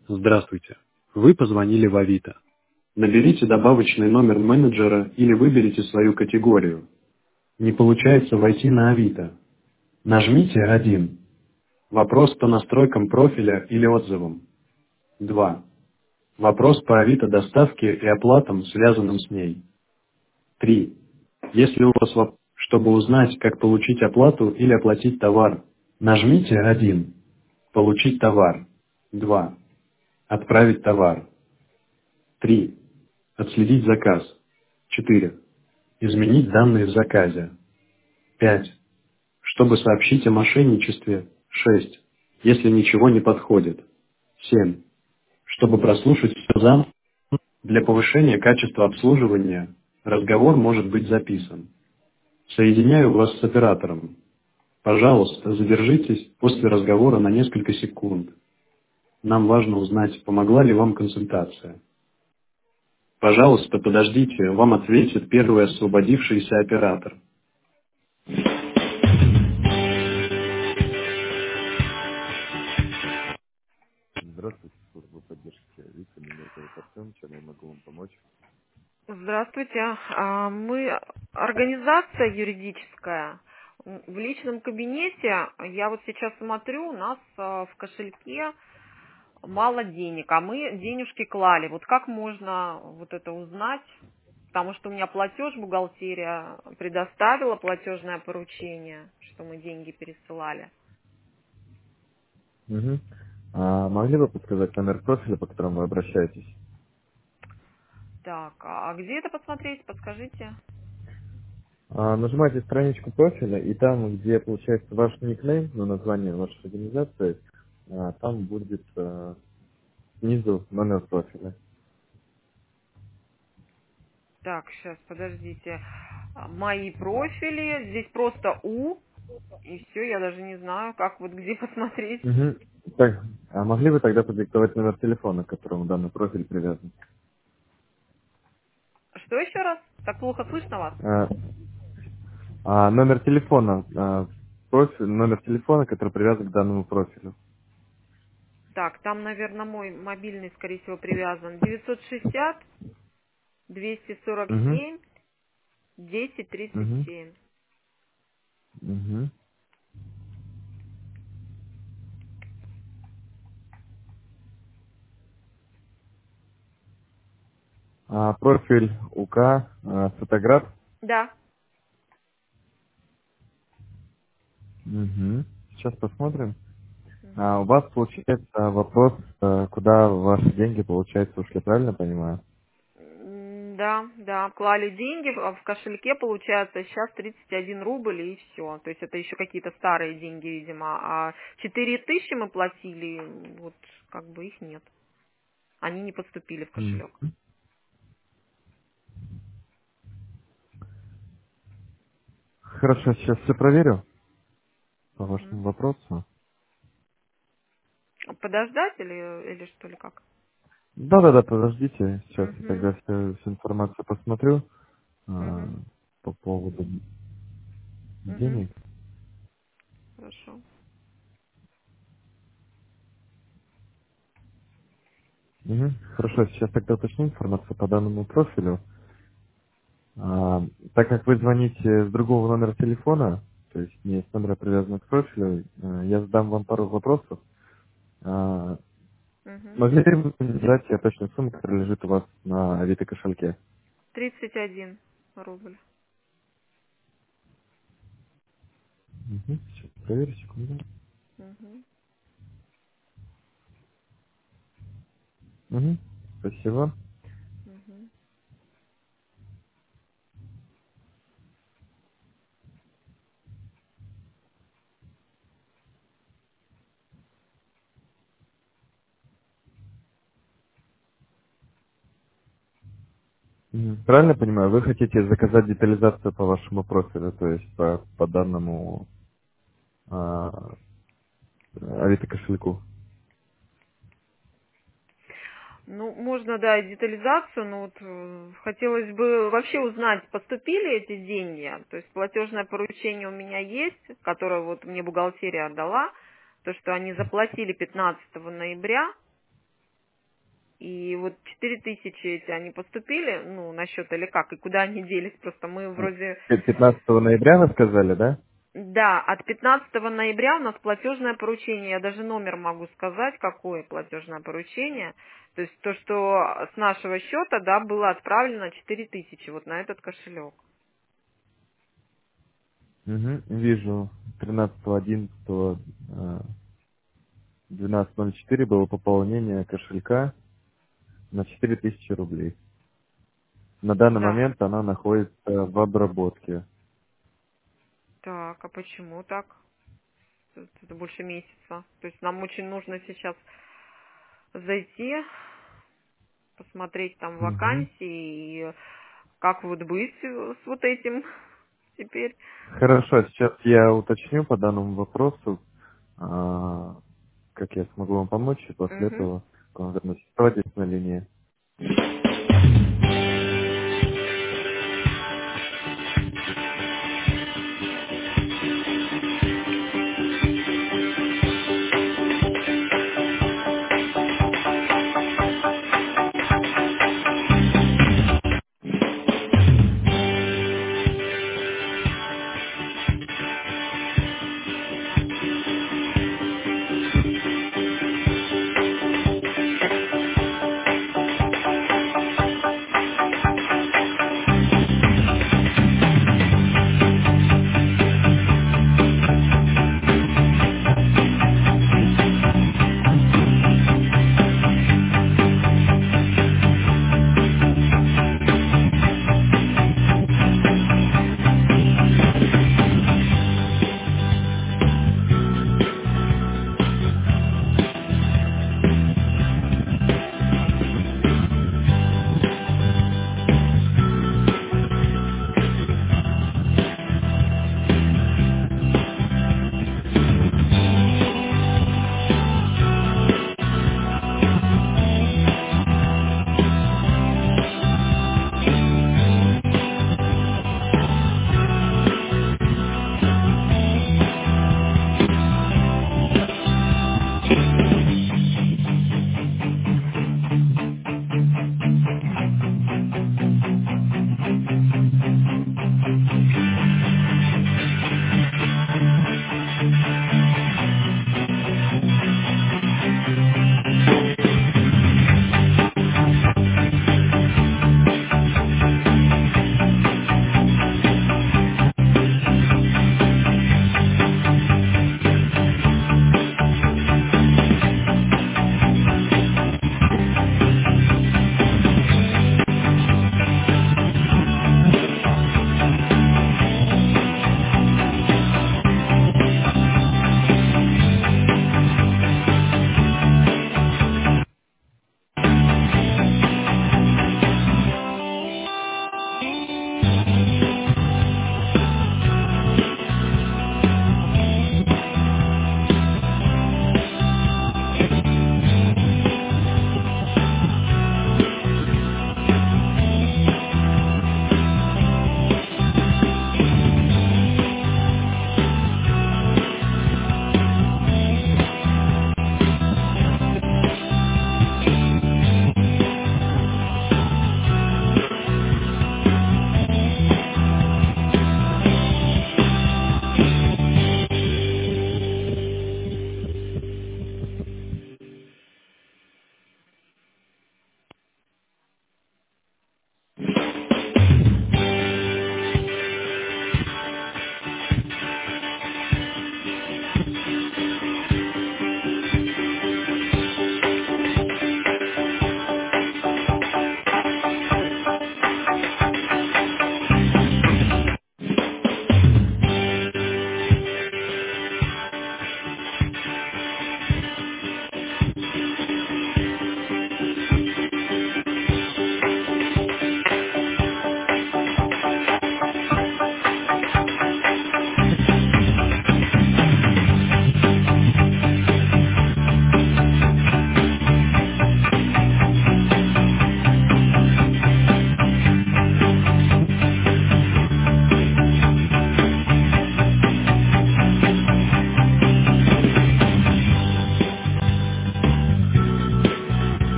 Здравствуйте. Вы позвонили в Авито. Наберите добавочный номер менеджера или выберите свою категорию. Не получается войти на Авито. Нажмите 1. Вопрос по настройкам профиля или отзывам. 2. Вопрос по Авито доставке и оплатам, связанным с ней. 3. Если у вас вопрос, чтобы узнать, как получить оплату или оплатить товар, нажмите 1. Получить товар. 2. Отправить товар. 3. Отследить заказ. 4. Изменить данные в заказе. 5. Чтобы сообщить о мошенничестве. 6. Если ничего не подходит. 7. Чтобы прослушать все заново. Для повышения качества обслуживания разговор может быть записан. Соединяю вас с оператором. Пожалуйста, задержитесь после разговора на несколько секунд. Нам важно узнать, помогла ли вам консультация. Пожалуйста, подождите, вам ответит первый освободившийся оператор. Здравствуйте, служба поддержки Авито, меня зовут Артем, чем я могу вам помочь? Здравствуйте. Мы организация юридическая. В личном кабинете я вот сейчас смотрю, у нас в кошельке мало денег, а мы денежки клали. Вот как можно вот это узнать? Потому что у меня платеж, бухгалтерия предоставила платежное поручение, что мы деньги пересылали. Угу. А могли бы подсказать номер профиля, по которому вы обращаетесь? Так, а где это посмотреть? Подскажите. Нажимайте страничку профиля, и там, где получается ваш никнейм, ну, название вашей организации, там будет снизу номер профиля. Так, сейчас, подождите. Мои профили, здесь просто У. И все, я даже не знаю, как вот где посмотреть. Угу. Так, а могли бы тогда продиктовать номер телефона, к которому данный профиль привязан? Что еще раз? Так плохо слышно вас? А, номер телефона, номер телефона, который привязан к данному профилю. Так, там, наверное, мой мобильный, скорее всего, привязан. 960 Угу. 247 Угу. 1037. Угу. Профиль УК, фотограф. Да. Угу. Сейчас посмотрим. Мгм. У вас получается вопрос, куда ваши деньги, получается, ушли, правильно понимаю? Да, да, клали деньги в кошельке, получается, сейчас 31 рубль и все. То есть это еще какие-то старые деньги, видимо. А 4000 мы платили, вот как бы их нет. Они не поступили в М. кошелек. Хорошо, сейчас все проверю по Мгм. вашему вопросу. Подождать или что ли как? Да-да-да, подождите, сейчас я Угу, тогда всю информацию посмотрю а, угу, по поводу угу. денег. Хорошо. Мгм. Хорошо, сейчас тогда уточню информацию по данному профилю. Так как вы звоните с другого номера телефона, то есть не с номера, привязанного к профилю, я задам вам пару вопросов. А, Угу. Могли бы вы назвать точную сумму, которая лежит у вас на Авито кошельке? 31 рубль. Сейчас проверю, секунду. Угу. Мгм. Спасибо. Угу. Правильно понимаю, вы хотите заказать детализацию по вашему профилю, то есть по данному а, Авито кошельку? Ну, можно, да, и детализацию, но вот хотелось бы вообще узнать, поступили эти деньги. То есть платежное поручение у меня есть, которое вот мне бухгалтерия отдала, то, что они заплатили 15 ноября, И вот 4000 эти, они поступили, ну, на счет или как, и куда они делись? Просто мы вроде... 15 ноября вы сказали, да? Да, от 15 ноября у нас платежное поручение. Я даже номер могу сказать, какое платежное поручение. То есть то, что с нашего счета, да, было отправлено 4000 вот на этот кошелек. Угу, вижу. 13.11, 12.04 было пополнение кошелька на 4000 рублей. На данный Да. момент она находится в обработке. Так, а почему так? Это больше месяца. То есть нам очень нужно сейчас зайти, посмотреть там Мгм. вакансии и как вот быть с вот этим теперь. Хорошо, сейчас я уточню по данному вопросу, а, как я смогу вам помочь, и после Угу. этого к вам вернусь. Оставайтесь на линии.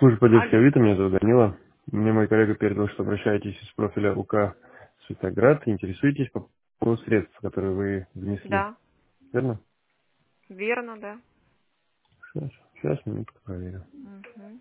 Служба поддержки Алло. Авито, меня зовут Данила. Мне мой коллега передал, что обращаетесь из профиля УК Светоград и интересуетесь по поводу средств, которые вы внесли. Да, Верно? верно, да. Сейчас, минутку проверю. Мгм.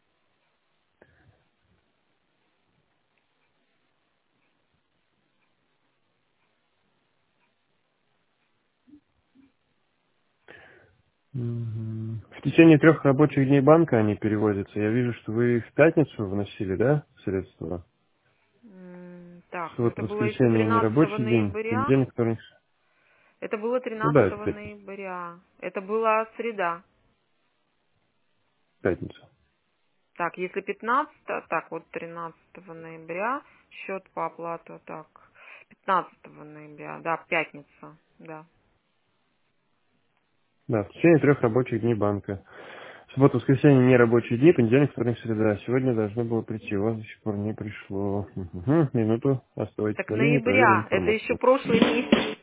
Мгм. В течение 3 рабочих дней банка они переводятся. Я вижу, что вы в пятницу вносили, да, средства? Так, ну это Суббота, было еще воскресенье, 13 нерабочий день, ноября. понедельник, вторник. Это было Ну да, это 13 пятница. ноября. Это была среда. Пятница. Так, если 15, так, вот 13 ноября, счет по оплату, так, 15 ноября, да, пятница, да. Да, в течение 3 рабочих дней банка. Суббота, воскресенье, нерабочие дни, понедельник, вторник, среда. Сегодня должно было прийти, у вас до сих пор не пришло. Мгм. Минуту, оставайтесь Так на линии, проверим ноября, это еще информацию. прошлый месяц.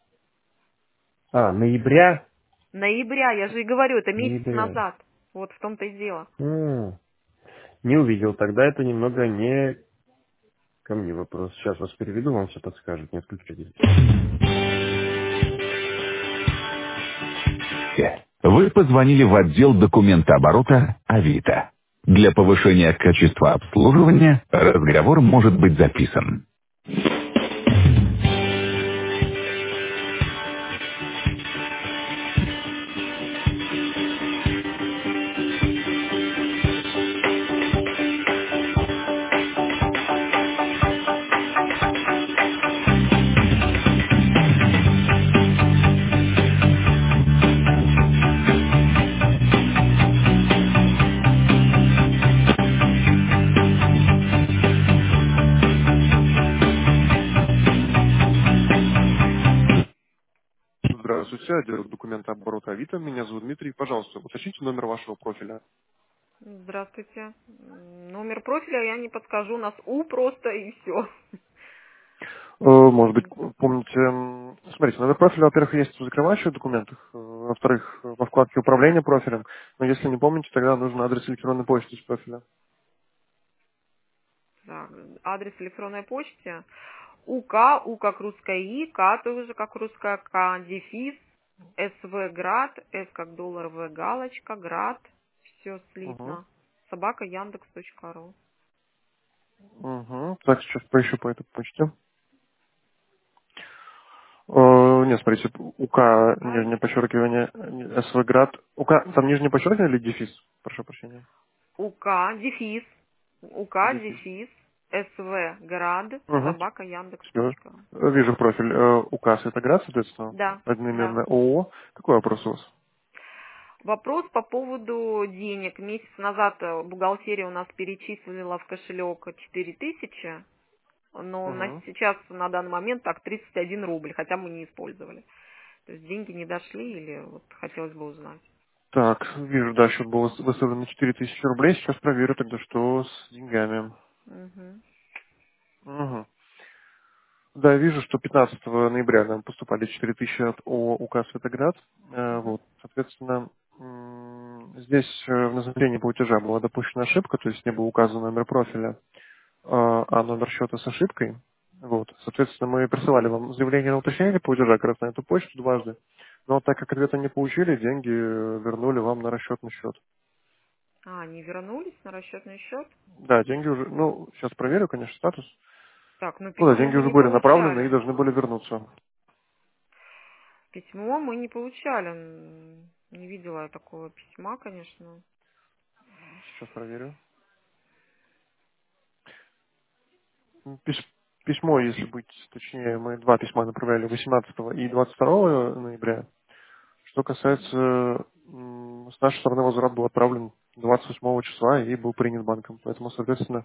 А, ноября? Ноября, я же и говорю, это месяц Ноября. назад. Вот в том-то и дело. Не увидел, тогда это немного не ко мне вопрос. Сейчас вас переведу, вам все подскажет, не отключайтесь. Вы позвонили в отдел документооборота Авито. Для повышения качества обслуживания разговор может быть записан. Здравствуйте, отдел документооборота Авито. Меня зовут Дмитрий. Пожалуйста, уточните номер вашего профиля. Здравствуйте. Номер профиля я не подскажу, у нас У просто и все. Может быть, помните, смотрите, номер профиля, во-первых, есть в закрывающих документах, во-вторых, во вкладке управления профилем, но если не помните, тогда нужен адрес электронной почты с профиля. Так, адрес электронной почты. УК, У как русская И, К тоже как русская К, дефис, СВ Град, С как доллар, В галочка, Град, все Угу. слитно. Собака Яндекс.ру. Угу. Так, сейчас поищу по этой почте. Нет, смотрите, УК, УК, нижнее подчеркивание, СВГрад. УК, там нижнее подчеркивание или дефис? Прошу прощения. УК, дефис, УК, Дефис. дефис, СВ Град, Угу. собака Все. Яндекс.ру. Вижу профиль УК Светоград, соответственно, Да, да. одноименное ООО. Какой вопрос у вас? Вопрос по поводу денег. Месяц назад бухгалтерия у нас перечислила в кошелек 4000, но Угу. сейчас на данный момент так 31 рубль, хотя мы не использовали. То есть деньги не дошли или вот хотелось бы узнать. Так, вижу, да, счет был выставлен на 4000 рублей. Сейчас проверю тогда, что с деньгами. Мгм. Угу. Да, вижу, что 15 ноября нам поступали 4000 от ООО УК Светоград. Мгм. Вот, соответственно, здесь в назначении платежа была допущена ошибка, то есть не был указан номер профиля, а номер счета с ошибкой. Вот, соответственно, мы присылали вам заявление на уточнение платежа как раз на эту почту дважды. Но так как ответа не получили, деньги вернули вам на расчетный счет. Они вернулись на расчетный счет? Да, деньги уже, ну, сейчас проверю, конечно, статус. Так, ну Ну да, письмо деньги мы уже не были направлены и получали. должны были вернуться. Письмо мы не получали. Не видела я такого письма, конечно. Сейчас проверю. Письмо, если быть точнее, мы два письма направляли 18 и 22 ноября. Что касается, с нашей стороны возврат был отправлен 28 числа и был принят банком. Поэтому, соответственно,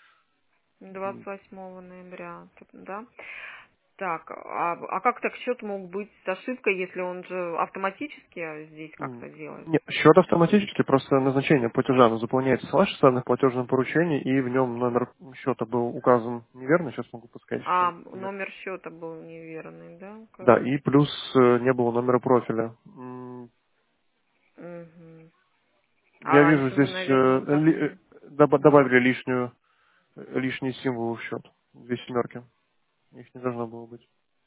28 ноября, да? Так, а как так счет мог быть с ошибкой, если он же автоматически здесь как-то делается? нет, счет автоматически, просто назначение платежа оно заполняется с вашей стороны в платежном поручении, и в нем номер счета был указан неверно, сейчас могу подсказать, в А чем момент. номер счета был неверный, да, Да, указан? и плюс не было номера профиля. Мгм. А Я вижу раньше мы, здесь наверное, указывали. добавили лишние символы в счет. 2 семерки. Их не должно было быть.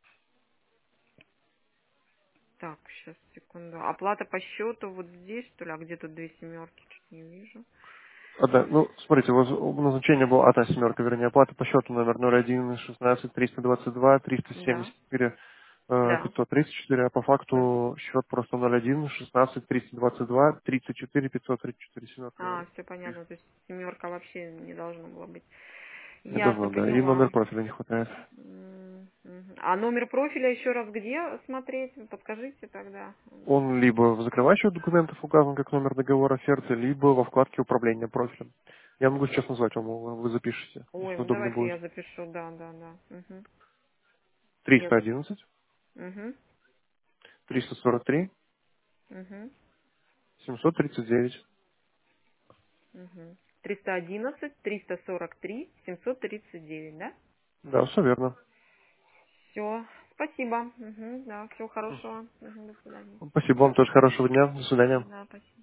Так, сейчас, секунду. Оплата по счету вот здесь, что ли? А где тут 2 семерки? Чуть не вижу. Да, ну, смотрите, у вас назначение было одна семерка, вернее, оплата по счету номер 01 16 322 Да, 374 да. 534, а по факту счет просто 01 16 322 34 534 семерка. А, все понятно. То есть семерка вообще не должно было быть. Не Ясно, должно, да. И поняла. номер профиля не хватает. Мгм. А номер профиля еще раз где смотреть? Подскажите тогда. Он либо в закрывающих документах указан как номер договора оферты, либо во вкладке управления профилем. Я могу сейчас назвать вам, вы запишете, Ой, если ну удобнее давайте будет. я запишу, да, да, да. Угу. Я за... 311 Угу. 343 Угу. 739. Угу. 311, 343, 739, да? Да, все верно. Все. Спасибо. Угу, да, всего хорошего. Угу, до свидания. Спасибо вам тоже, хорошего дня. До свидания. Да, спасибо.